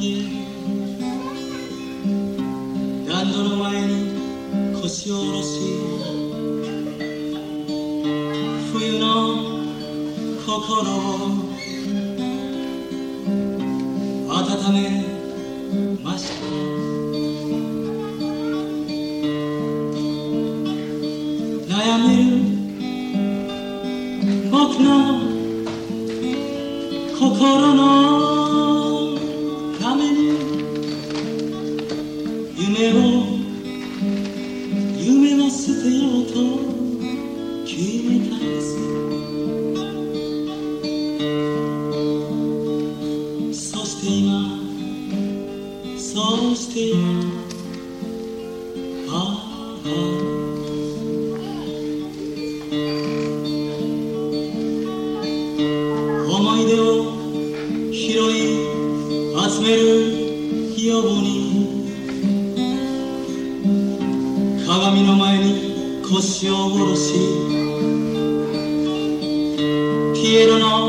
に暖炉の前に腰を下ろし冬の心を温めました。悩める僕の心のために夢を捨てようと決めたんです。そして今思い出を拾い集めるように鏡の前に腰を下ろしピエロの